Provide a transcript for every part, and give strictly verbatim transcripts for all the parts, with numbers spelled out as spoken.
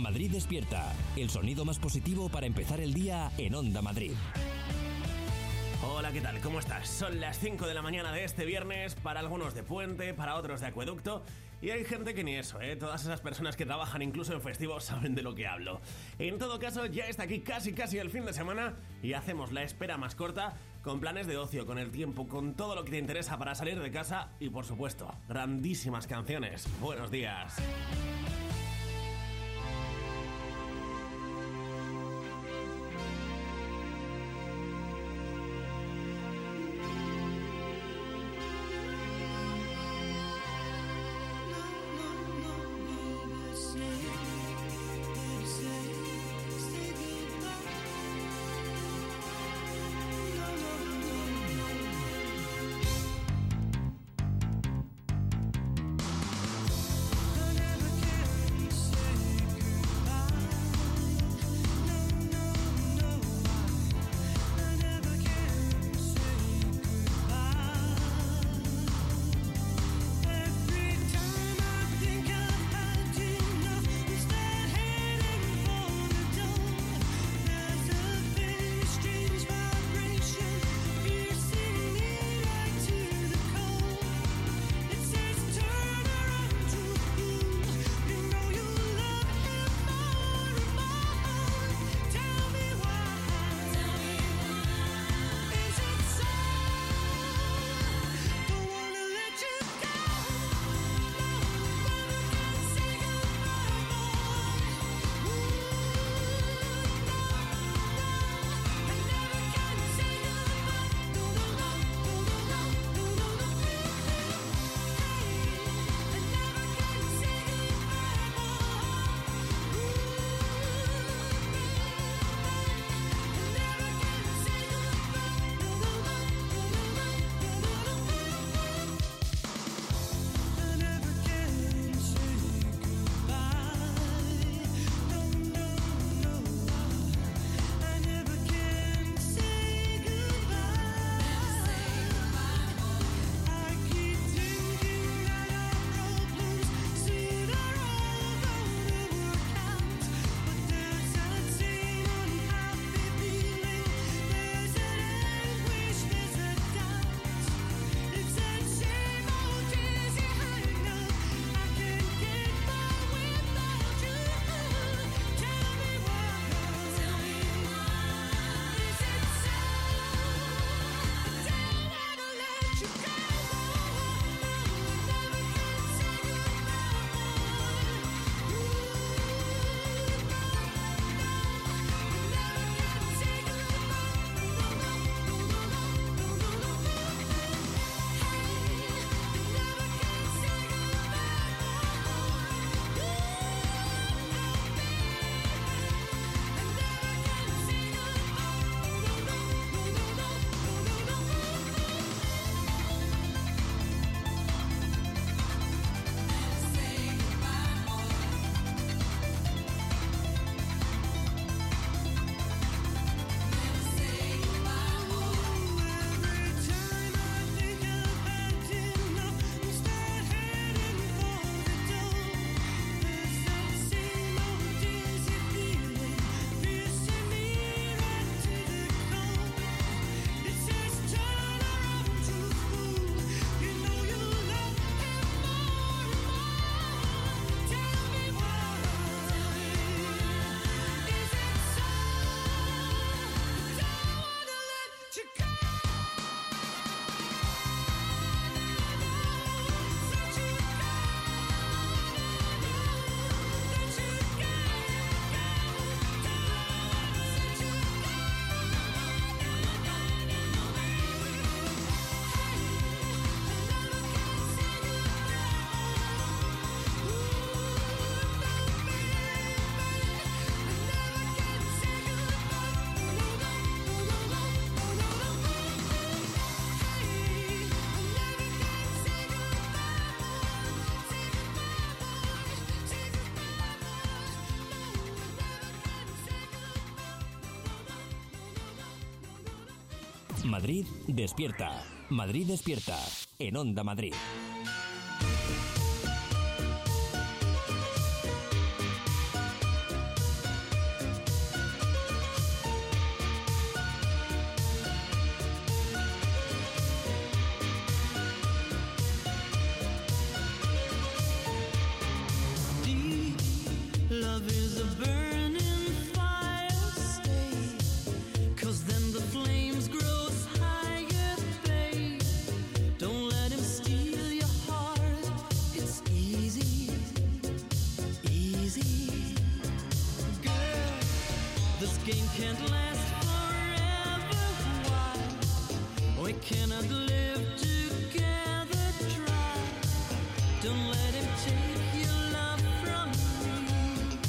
Madrid despierta, el sonido más positivo para empezar el día en Onda Madrid. Hola, ¿qué tal? ¿Cómo estás? Son las cinco de la mañana de este viernes, para algunos de puente, para otros de acueducto, y hay gente que ni eso, ¿eh? Todas esas personas que trabajan incluso en festivos saben de lo que hablo. En todo caso, ya está aquí casi casi el fin de semana y hacemos la espera más corta con planes de ocio, con el tiempo, con todo lo que te interesa para salir de casa y, por supuesto, grandísimas canciones. Buenos días. Madrid despierta. Madrid despierta. En Onda Madrid. Love is a burning fire, stay, 'cause then the flames grows higher, babe. Don't let him steal your heart, it's easy, easy. Girl, this game can't last forever, why? We cannot live together, try. Don't let him take your love from me.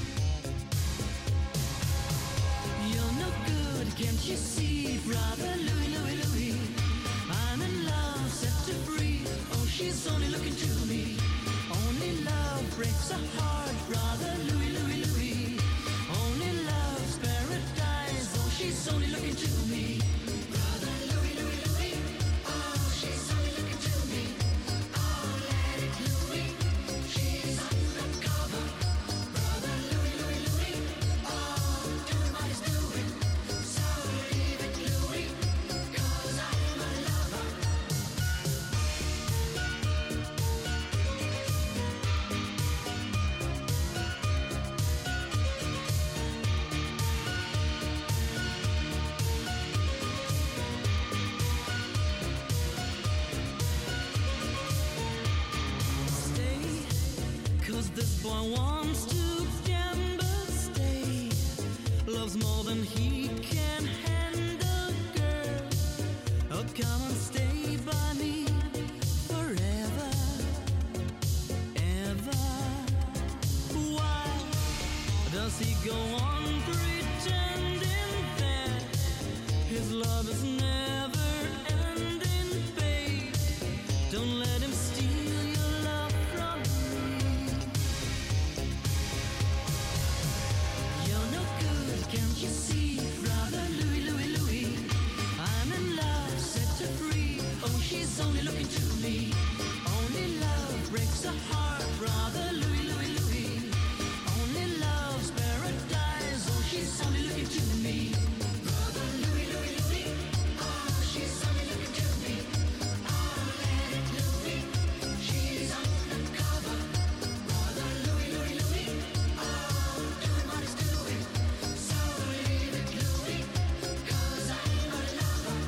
You're no good, can't you see, brother Louis, Louis, Louis? I'm in love, set to free. Oh, she's only looking to me. Only love breaks a heart, brother Louis, Louis, Louis. Only love's paradise. Oh, she's only looking to me. Brother Louis, Louis, Louis. Oh, she's only looking to me. Oh, let it Louis. She's undercover. Brother Louis, Louis, Louis. Oh, doing what he's doing. So leave it Louis, 'cause I'm a lover. Stay, 'cause this boy wants to gamble. Stay, loves more than he can handle, girl. Oh, come and stay by me forever, ever. Why does he go on pretending that his love is never ending, babe? Don't let him steal your love from me. You're no good, can't you see, brother Louis, Louis, Louis? I'm in love, set to free. Oh, she's only looking to me. Only love breaks a heart, brother Louis, Louis, Louis. Only love's paradise. Oh, she's only looking to me. Brother Louis, Louis, Louis. Oh, she's only looking to me. Oh, let it Louis. She's undercover. Brother Louis, Louis, Louis. Oh, doing what he's doing. So leave it Louis, 'cause I'm a lover.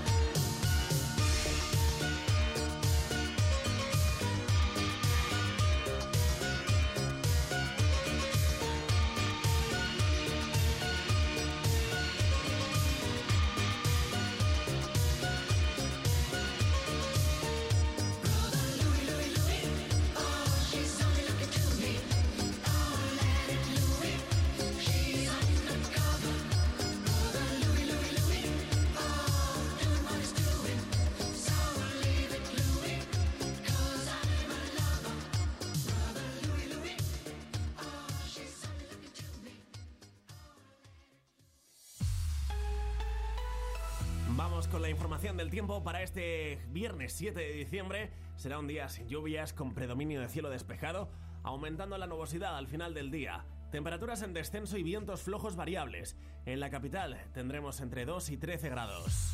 Brother Louis, Louis, Louis. Oh, she's only looking to me. Oh, let it Louis. She's undercover. Brother Louis, Louis, Louis. Oh, doing what he's doing. So leave it Louis, 'cause I'm a lover. Brother Louis, Louis. Oh, she's only looking to me. Vamos con la información del tiempo para este viernes siete de diciembre. Será un día sin lluvias, con predominio de cielo despejado, aumentando la nubosidad al final del día. Temperaturas en descenso y vientos flojos variables. En la capital tendremos entre dos y trece grados.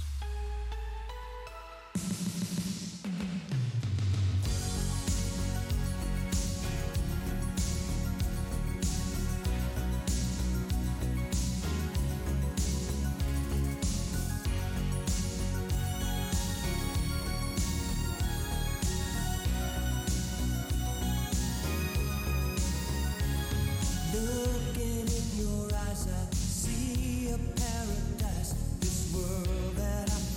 Looking in your eyes, I see a paradise. This world that I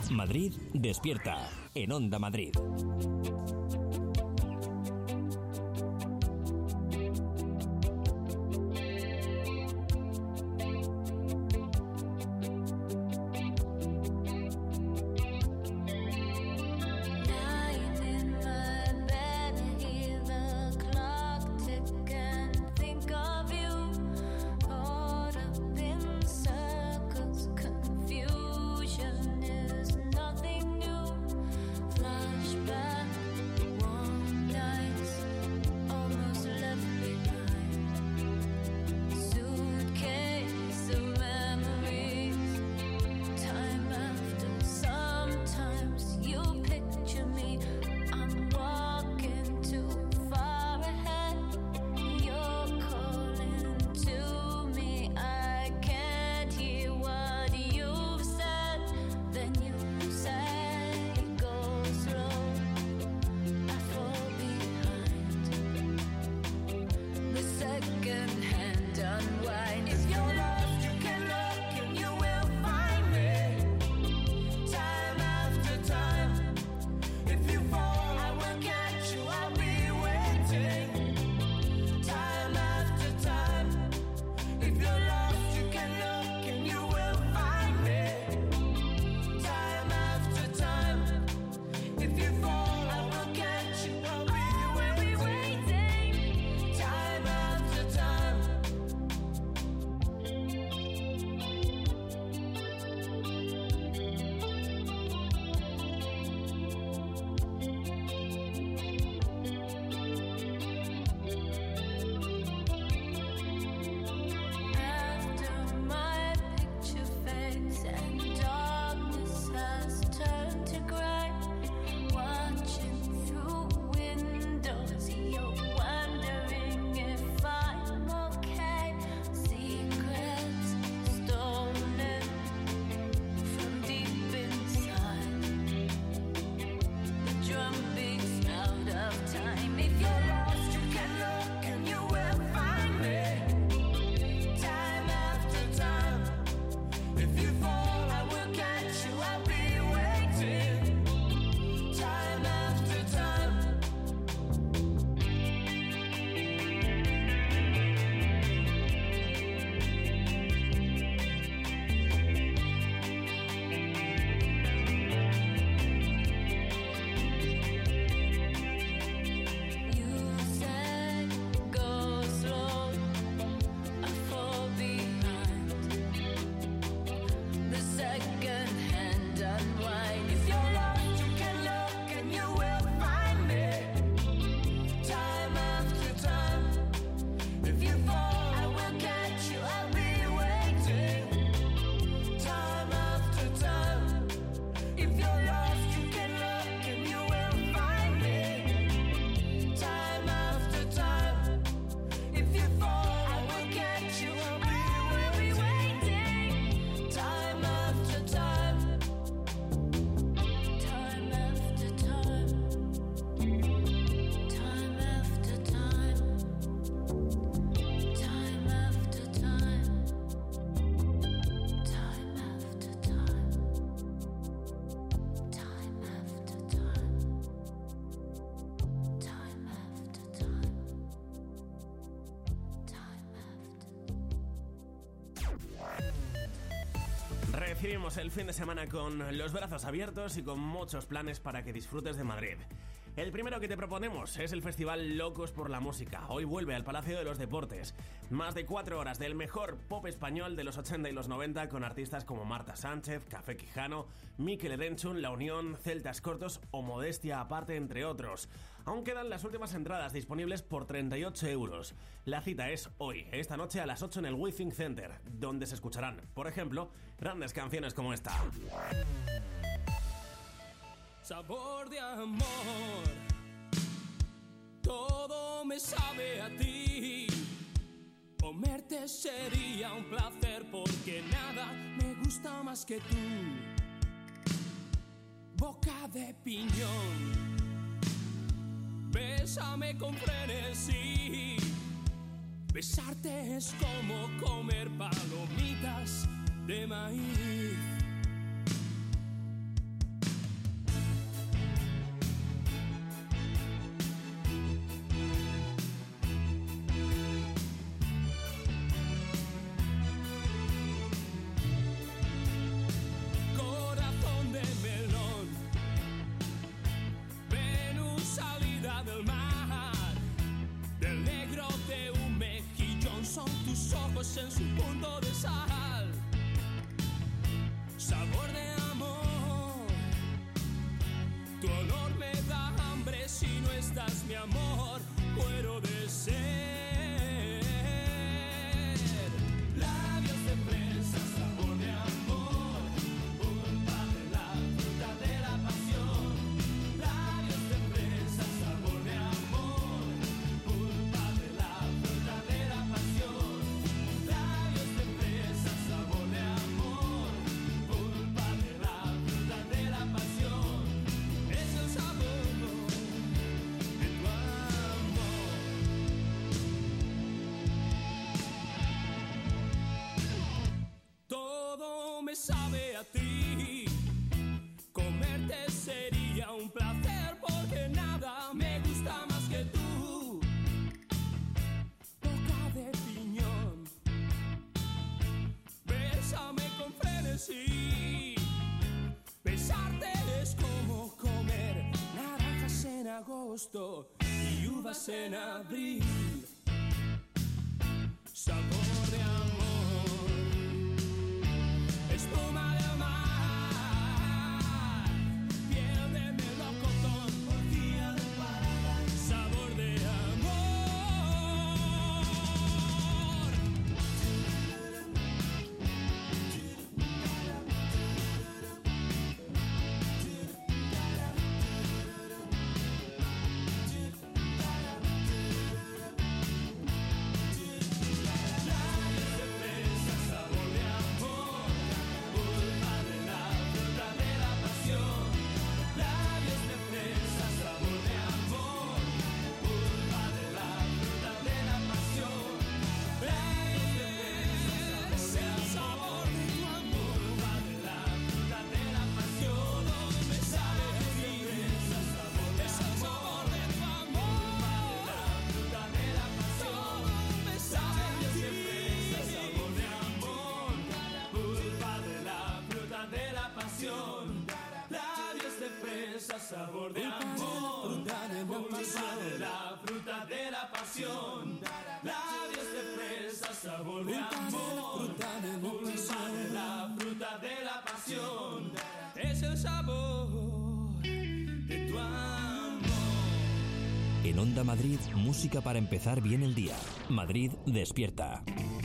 Madrid despierta en Onda Madrid. Recibimos el fin de semana con los brazos abiertos y con muchos planes para que disfrutes de Madrid. El primero que te proponemos es el Festival Locos por la Música. Hoy vuelve al Palacio de los Deportes. Más de cuatro horas del mejor pop español de los ochenta y los noventa con artistas como Marta Sánchez, Café Quijano, Mikel Erenchun, La Unión, Celtas Cortos o Modestia Aparte, entre otros. Aún quedan las últimas entradas disponibles por treinta y ocho euros. La cita es hoy, esta noche a las ocho en el WeThink Center, donde se escucharán, por ejemplo, grandes canciones como esta. Sabor de amor, todo me sabe a ti. Comerte sería un placer porque nada me gusta más que tú. Boca de piñón, bésame con frenesí. Besarte es como comer palomitas de maíz. besos en su punto de sal. Sabor de amor, tu olor me da hambre. Si no estás, mi amor, muero de sed. Labios de fresa, sabor de amor, pulpa de la fruta de la pasión. Labios de fresa, sabor de amor, pulpa de la fruta de la pasión. Labios de fresa, sabor de amor, pulpa de la fruta de la pasión. Es el sabor de tu amor. Todo me sabe a ti. Comerte sería un placer porque nada me gusta más que tú. Boca de piñón, bésame con frenesí. Besarte es como comer naranjas en agosto y uvas en abril. Sabor de amor, espuma de mar, piel de melocotón, orgía de parada. Sabor de amor. Labios de fresa, sabor de amor, pulpa de la fruta de la pasión. Labios de fresa, sabor de amor, pulpa de la fruta de la pasión. Labios de fresa, es el sabor de tu amor, pulpa de la fruta de la pasión. Todo me sabe a ti, es el sabor de tu amor, pulpa de la fruta de la pasión. Todo me sabe a ti, sabor de amor, pulpa de la fruta de la pasión. Labios de fresa, sabor de amor, pulpa de la fruta de la pasión. Labios de fresa, sabor de amor, pulpa de la fruta de la pasión. Es el sabor de tu amor. En Onda Madrid, música para empezar bien el día. Madrid despierta.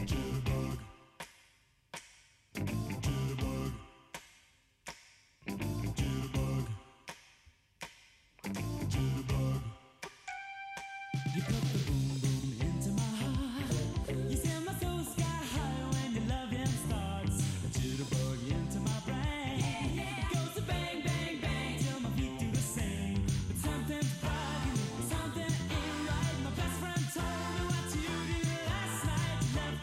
You put the boom boom into my heart. You send my soul sky high when your loving starts. A jitterbug into my brain. It goes to bang bang bang till my feet do the same. But something's bugging, something ain't right. My best friend told me what you did last night. You left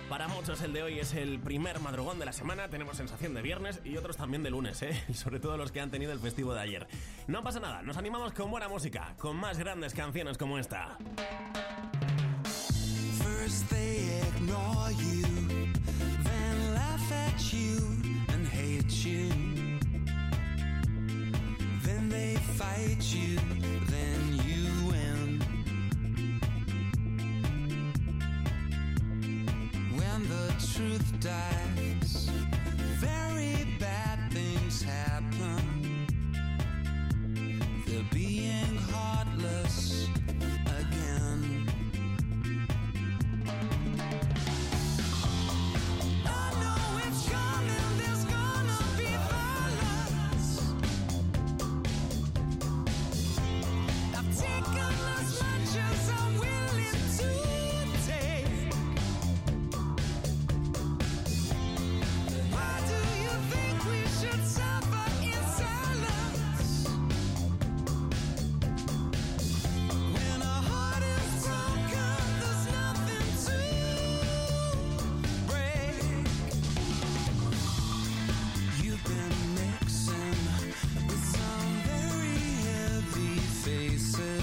Para muchos el de hoy es el primer madrugón de la semana, tenemos sensación de viernes y otros también de lunes, ¿eh? Sobre todo los que han tenido el festivo de ayer. No pasa nada, nos animamos con buena música, con más grandes canciones como esta. First they ignore you, then laugh at you and hate you. Then they fight you, then you win. When the truth dies, very bad things happen. They're being heartless again. I know it's coming, there's gonna be violence. I've taken as much as I'm willing to take. Why do you think we should suffer in silence? When our heart is broken, there's nothing to break. You've been mixing with some very heavy faces.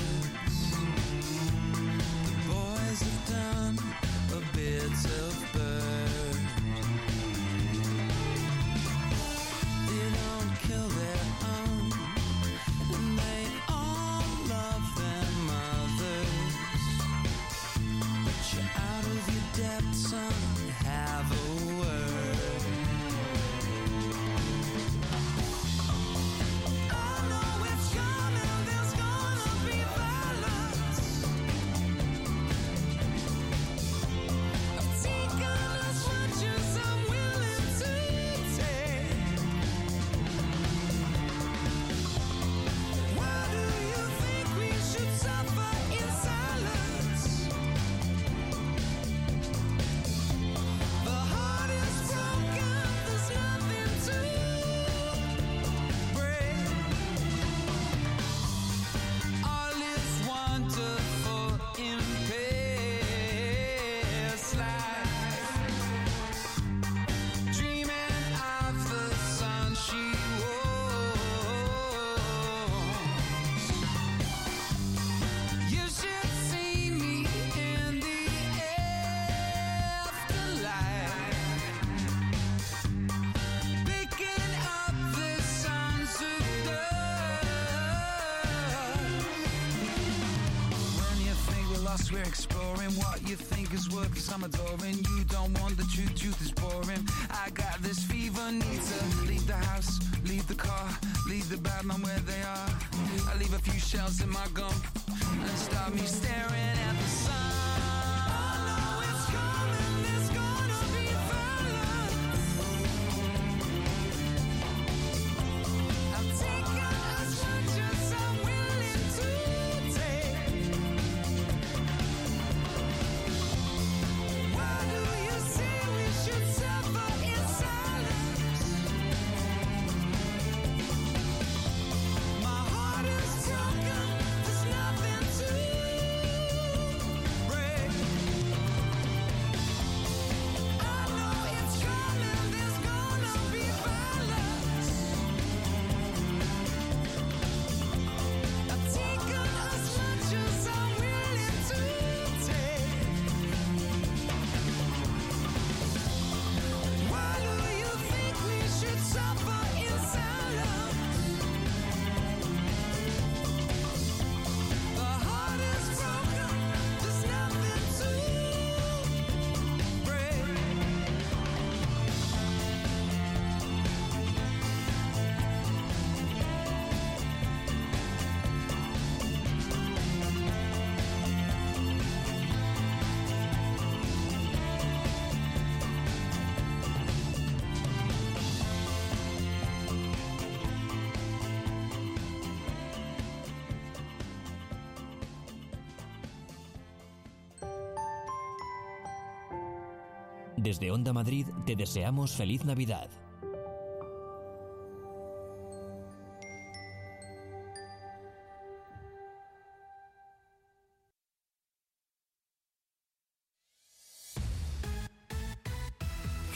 The boys have done a bit of bird. They don't kill their own, and they all love their mothers. But you're out of your depth, son, have a word. I know it's coming, there's gonna be violence. I've taken as much as I'm willing to take. Why do you think we should suffer in silence? The heart is broken, there's nothing to break. All is wonderful in past life. Dreaming of the sun she was. You should see me in the afterlife, picking up the sons of dust. When you think we're lost, we're exploring what you think is worth some adoring. You don't want the truth, truth is boring. I got this fever, need to leave the house, leave the car, leave the bad man where they are. I leave a few shells in my gum and start me staring at the sun. I know it's coming, there's gonna be violence. I've taken as much as I'm willing to take. Why do you say we should suffer in silence? My heart is broken, there's nothing to break. I know it's coming, there's gonna be violence. I've taken as much as I'm willing to take. Why do you think we should suffer in silence? The heart is broken, there's nothing to break. Desde Onda Madrid te deseamos feliz Navidad.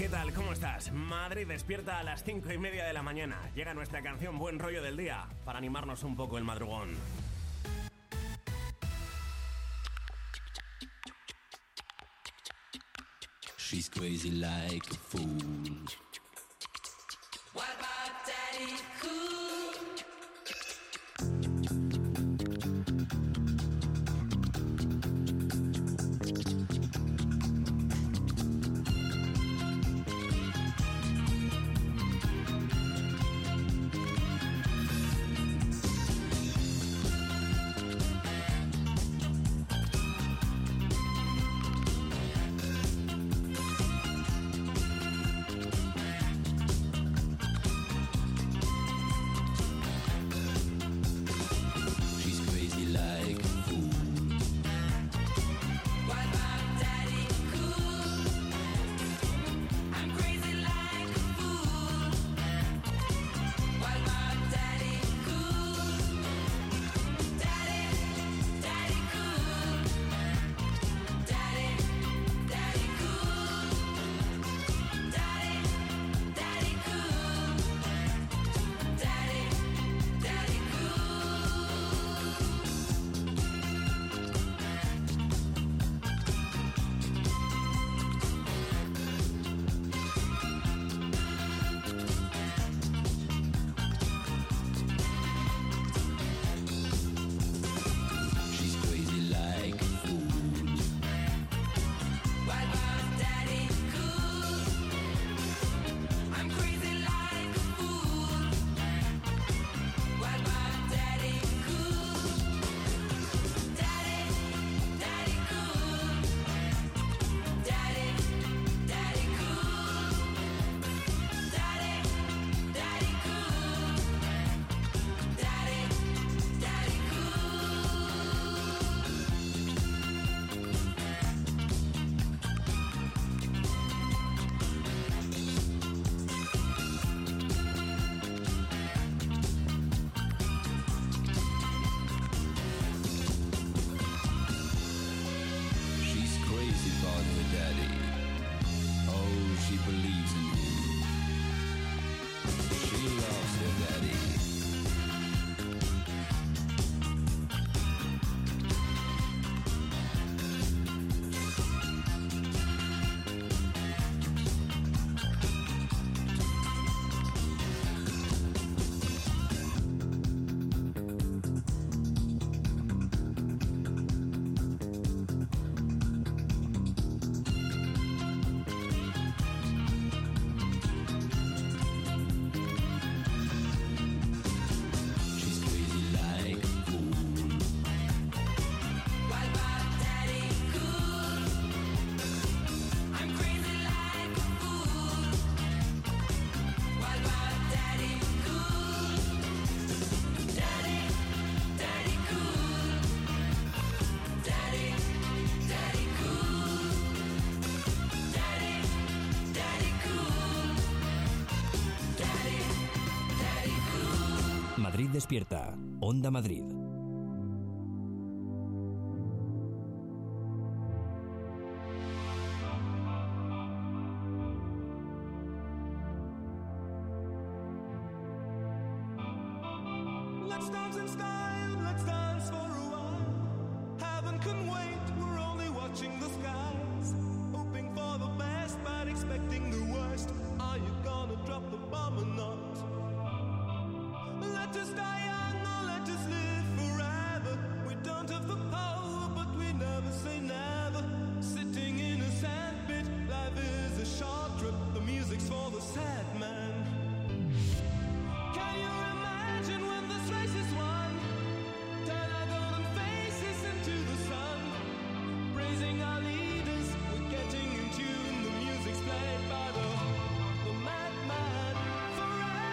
¿Qué tal? ¿Cómo estás? Madrid despierta a las cinco y media de la mañana. Llega nuestra canción Buen Rollo del Día para animarnos un poco el madrugón. She's crazy like a fool. What about Daddy Cool? Madrid despierta. Onda Madrid. Let's dance in style, let's dance for a while. Heaven can wait, we're only watching the skies. Hoping for the best, but expecting the worst. Are you gonna drop the bomb or not? Let us die young or let us live forever. We don't have the power, but we never say never. Sitting in a sandpit, life is a short trip. The music's for the sad man. Can you imagine when this race is won? Turn our golden faces into the sun. Praising our leaders, we're getting in tune. The music's played by the, the madman forever.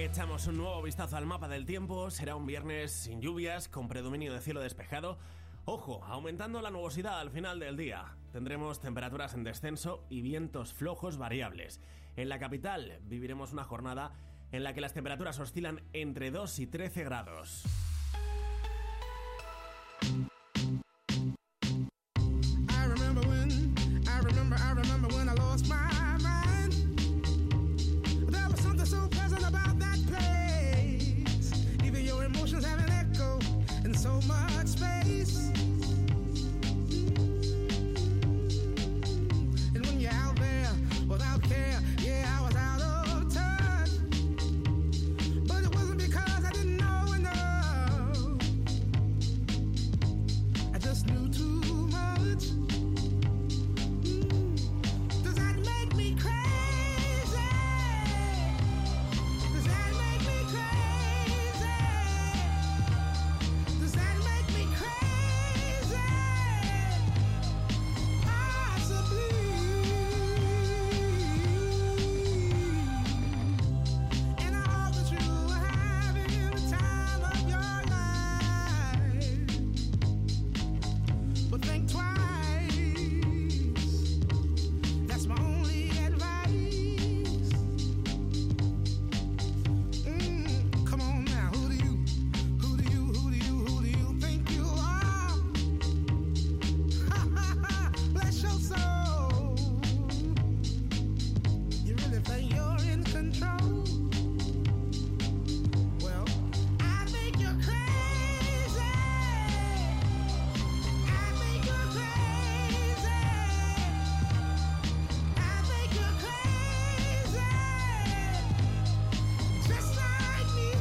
echamos un nuevo vistazo al mapa del tiempo. Será un viernes sin lluvias, con predominio de cielo despejado. Ojo, aumentando la nubosidad al final del día. Tendremos temperaturas en descenso y vientos flojos variables. En la capital viviremos una jornada en la que las temperaturas oscilan entre dos y trece grados. I remember when, I remember, I remember when I lost my mind. There was something so pleasant about that place. Even your emotions have an echo in so much space. And when you're out there without care, yeah, I was out of touch. But it wasn't because I didn't know enough. I just knew too much. Does that make me crazy? Does that make me crazy? Does that make me crazy? Possibly. And I hope that you are having the time of your life. But think twice. That's my only advice. Mm, come on now, who do you, who do you, who do you, who do you think you are? Bless your soul. You really think you're in control? Well, I think you're crazy. I think you're crazy. I think you're crazy. Just like me.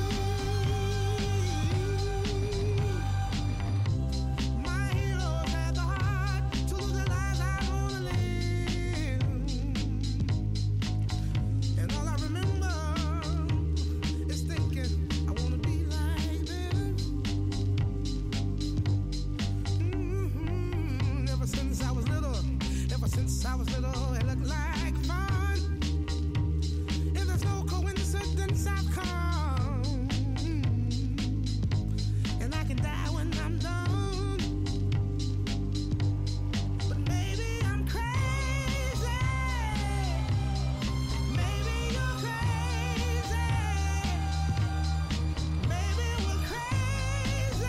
My heroes had the heart to lose their lives. I wanna live. And all I remember is thinking I wanna be like them. Mhm. Ever since I was little, ever since I was little, it looked like fun. And there's no coincidence I've come. And I can die when I'm done. But maybe I'm crazy. Maybe you're crazy. Maybe we're crazy.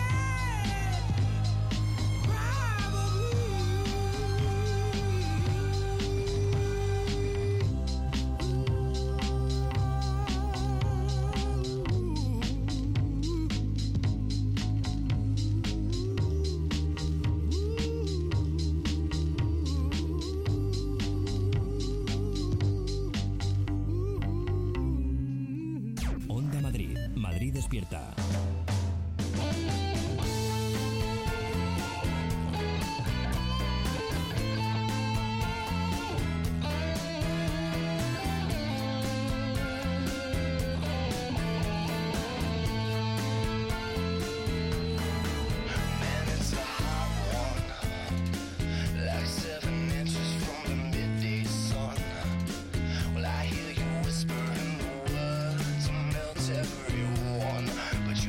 Onda Madrid. Madrid despierta. Man, it's a hot one, like seven inches from the midday sun. Well, I hear you whispering the words, melt everyone, but you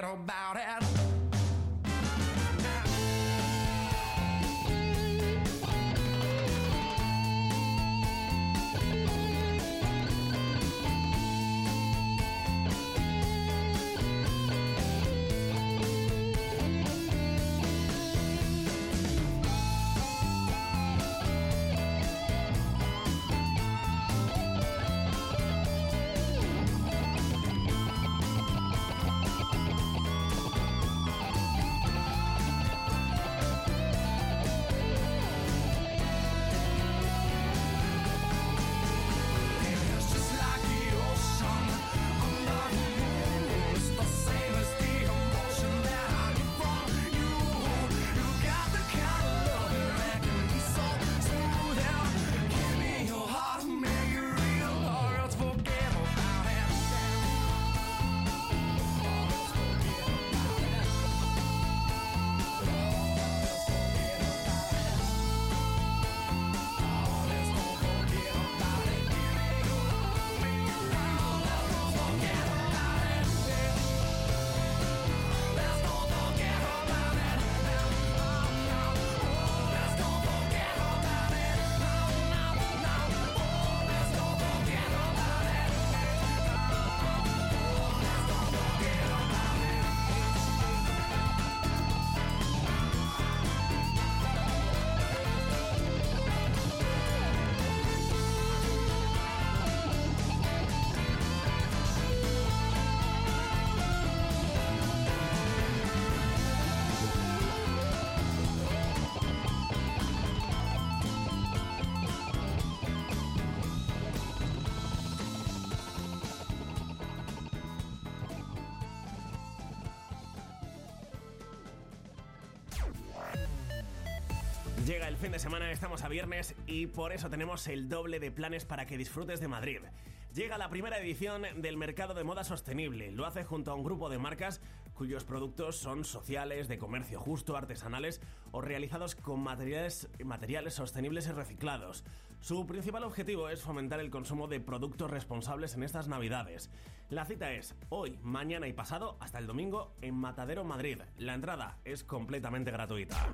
about it. Llega el fin de semana, estamos a viernes y por eso tenemos el doble de planes para que disfrutes de Madrid. Llega la primera edición del Mercado de Moda Sostenible. Lo hace junto a un grupo de marcas cuyos productos son sociales, de comercio justo, artesanales o realizados con materiales, materiales sostenibles y reciclados. Su principal objetivo es fomentar el consumo de productos responsables en estas Navidades. La cita es hoy, mañana y pasado hasta el domingo en Matadero, Madrid. La entrada es completamente gratuita.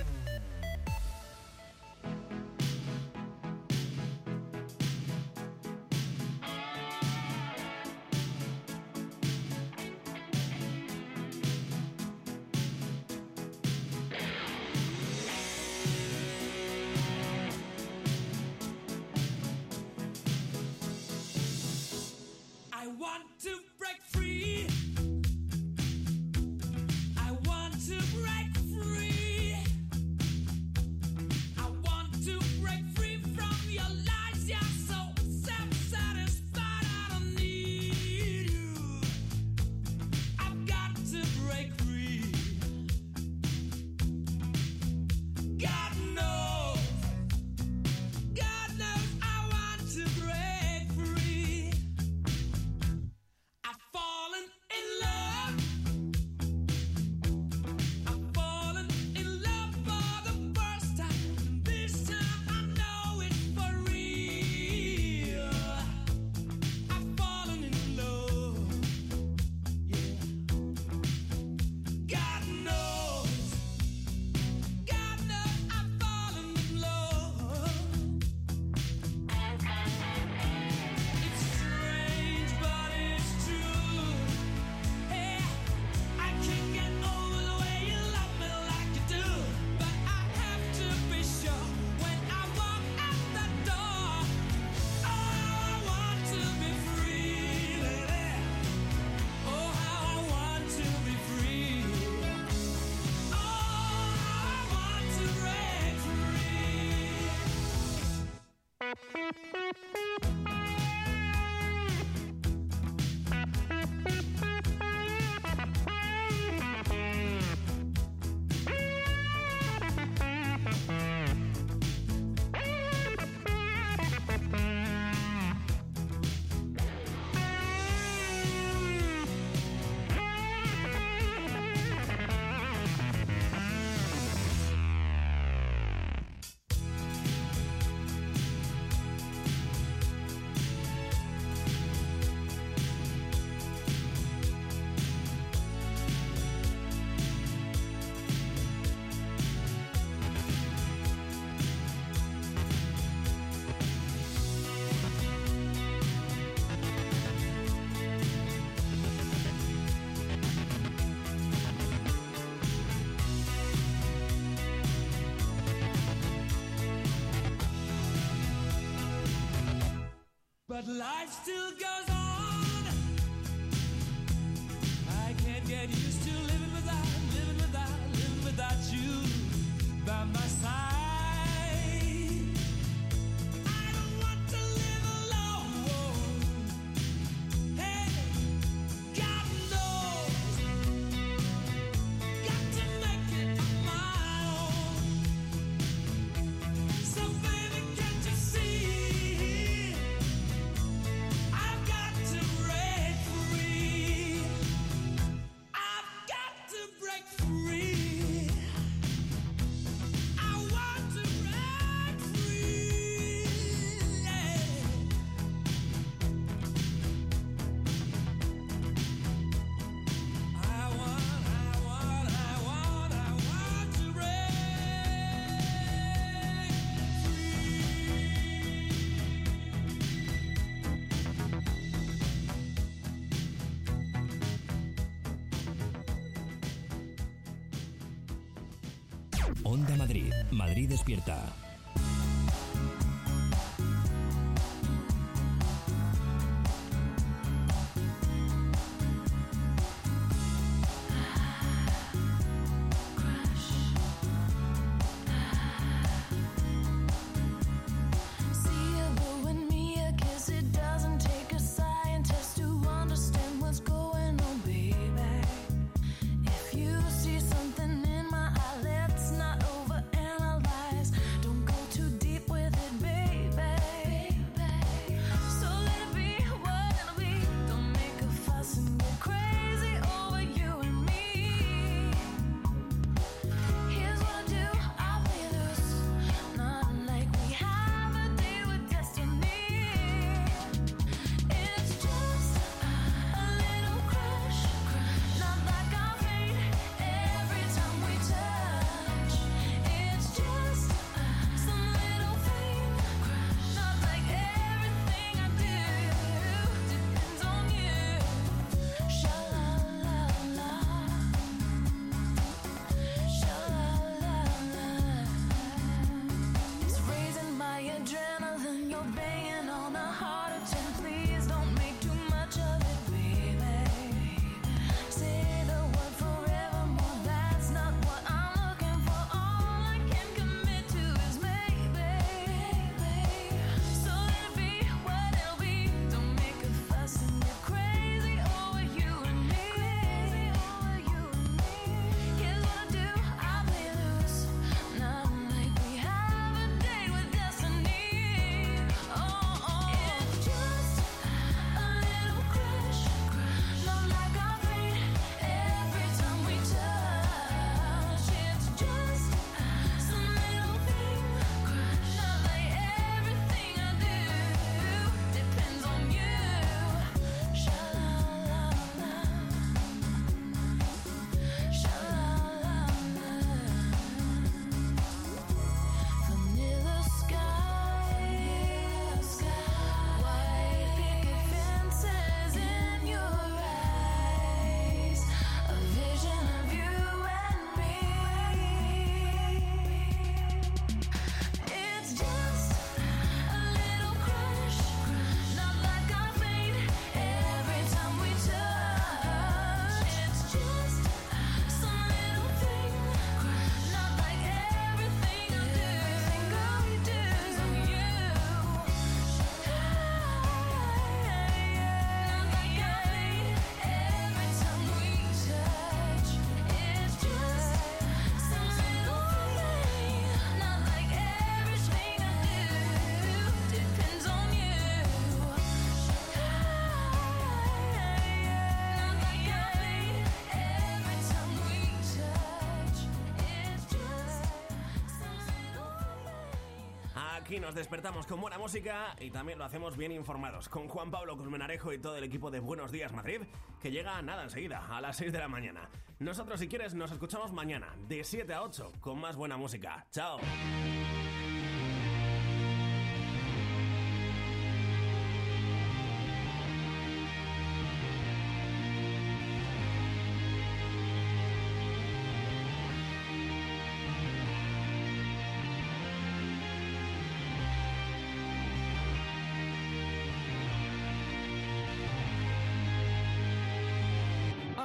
I want to break free. I want to break free. but life still goes on. I can't get used to living without, living without, living without you by my side. I don't want to live alone. Hey, God knows, got to make it on my own. So baby, can't you see? I've got to break free. I've got to break free. I want to break free. Yeah. I want, I want, I want, I want to break Onda Madrid. Madrid despierta. See you blowing me a kiss. It doesn't take a scientist to understand what's going on, baby. If you see something in my eye, let's not overanalyze. Don't go too deep with it, baby. So let it be what it'll be. Don't make a fuss and get crazy over you and me. Here's what I do, I play loose. Not like we have a deal with destiny. It's just a little crush, not like our fate every time we touch. It's just some little thing, not like everything I do depends on you. Sha la la la, sha la la la. It's raising my adrenaline. You're banging on a heart of ten. Please don't make too much of it, baby. Say the word forevermore. That's not what I'm looking for. All I can commit to is maybe. So let it be what it'll be. Don't make a fuss and get crazy over you and me. Here's what I do, I play loose. Not like we have a date with destiny. Oh, oh. It's just a little crush, not like our fate every time we touch. It's just some little thing, not like everything I do depends on you. Sha la la la, sha la la la. Vanilla skies, white picket fences in your eyes, a vision of you and me. It's just a little crush, not like our fate every time we touch. It's just some little thing, not like everything I do. Girl, we do on you. Not like our fate every time we touch. It's just some little thing, not like everything I do depends on you. Not like our fate every time we touch. It's just some little thing. Aquí nos despertamos con buena música y también lo hacemos bien informados con Juan Pablo Colmenarejo y todo el equipo de Buenos Días Madrid, que llega nada enseguida, a las seis de la mañana. Nosotros, si quieres, nos escuchamos mañana de siete a ocho con más buena música. Chao.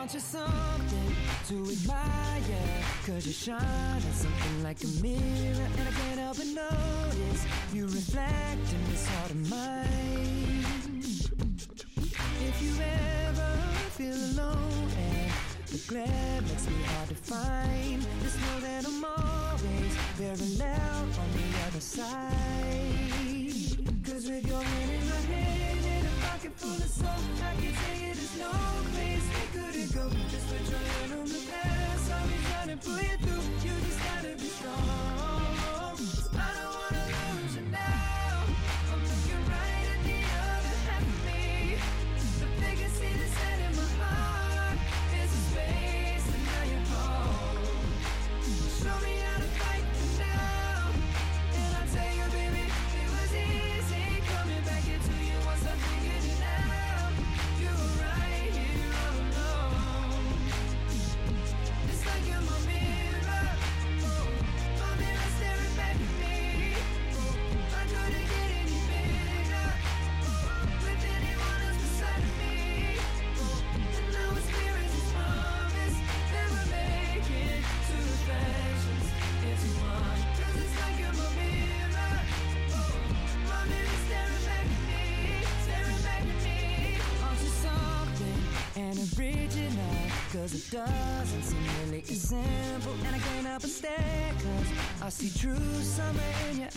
Aren't you something to admire? Cause you shine on something like a mirror, and I can't help but notice you reflect in this heart of mine. If you ever feel alone and the glare makes me hard to find, just know that I'm always very loud on the other side. Cause with your hand in my hand and a pocket full of soul, I can tell you there's no place we couldn't go. Just put your hand on the past, I'll be trying to pull you through. You just gotta be strong. I don't wanna lose you now. I'm looking right at the other half of me. The vacancy that's set in my heart is a space, and now you're home. Show me how to fight for now, and I'll tell you, baby, it was easy coming back into you once I figured it out. You were right here all alone. It's like you're my mirror, oh, my mirror staring back at me. Oh, I couldn't get any bigger, oh, with anyone else beside me. Oh, and now it's clear as this promise that we're making two reflections into one. Cause it's like you're my mirror, oh, my mirror staring back at me, staring back at me. Aren't you something and original? Cause it doesn't seem really as simple, and I can't help but stare, cause I see true summer in your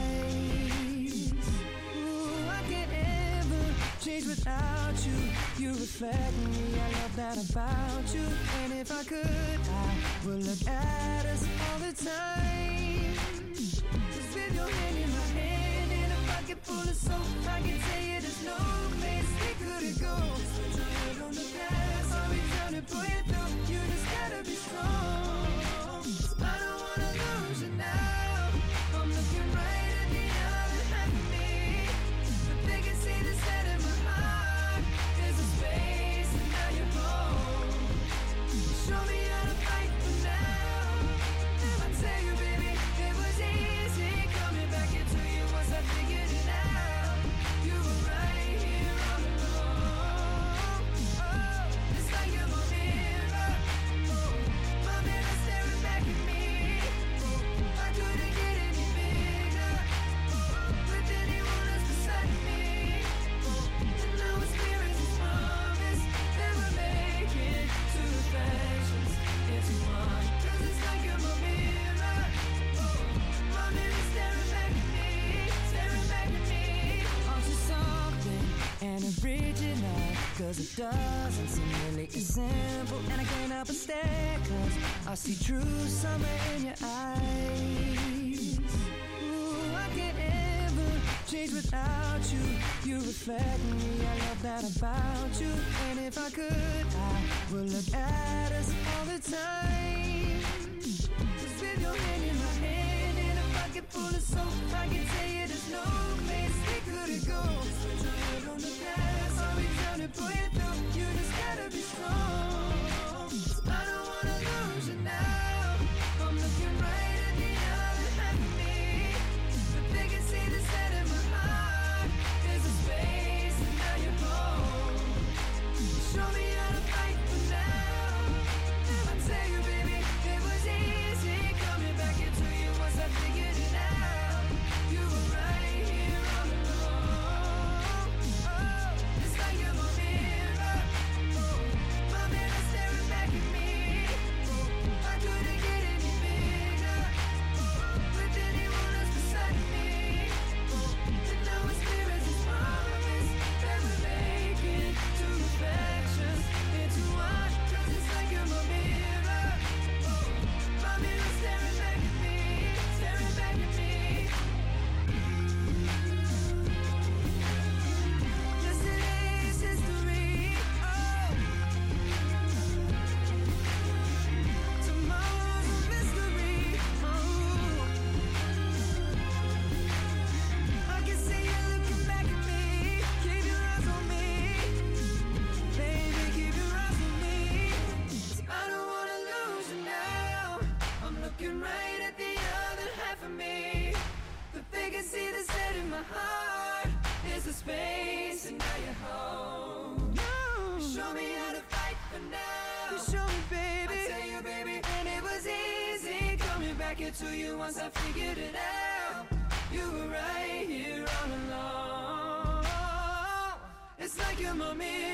eyes. Ooh, I can't ever change without you. You reflect me, I love that about you. And if I could, I would look at us all the time. Just with your hand in my hand and a pocket full of soap, I can tell you there's no place we couldn't go. Just put your head on the past, I'll be trying to pull you through. You just gotta be strong. I don't wanna lose you now. I'm looking right at the other half of me. The vacancy that's set in my heart is a space, and now you're home. Show me how to fight for now, and I tell you, baby, it was easy coming back into you once I figured it out. You were right here all along. Oh, it's like you're my mirror, oh, my mirror staring back at me. Oh, I couldn't get any bigger, oh, with anyone else beside me. Oh, and now it's clear as this promise that we're making two reflections into one. Cause it's like you're my mirror, oh, my mirror staring back at me, staring back at me. Aren't you something and original? Cause it doesn't seem really as simple, and I can't help but stare, cause I see true summer in your eyes. Ooh, I can't ever change without you. You reflect me, I love that about you. And if I could, I would look at us all the time. Just with your hand in my hand and a pocket full of soap, I can tell you there's no place we couldn't go. Just put your head on the past, I'll be trying to pull you through. You just gotta be strong. I don't wanna lose you now. I'm looking right at the other half of me. The vacancy that's set in my heart is a space, and now you're home. Show me how to fight for now, and I tell you, baby, it was easy coming back into you once I figured it out. You were right here all along. Oh, it's like you're my mirror, oh, my mirror staring back at me. Oh, I couldn't get any bigger, oh, with anyone else beside me. Oh, and now it's clear as this promise that we're making two reflections into one. Cause it's like you're my mirror, oh, my mirror staring back at me, staring back at me. Yesterday's history, oh, tomorrow's a mystery, oh. I can see you looking back at me. Keep your eyes on me, baby, keep your eyes on me. I don't wanna lose you now. I'm looking right at the other half of me. The vacancy that's set in my heart is a space, and now you're home. Show me how to fight for now. it to you once I figured it out. You were right here all along. It's like you're my mirror.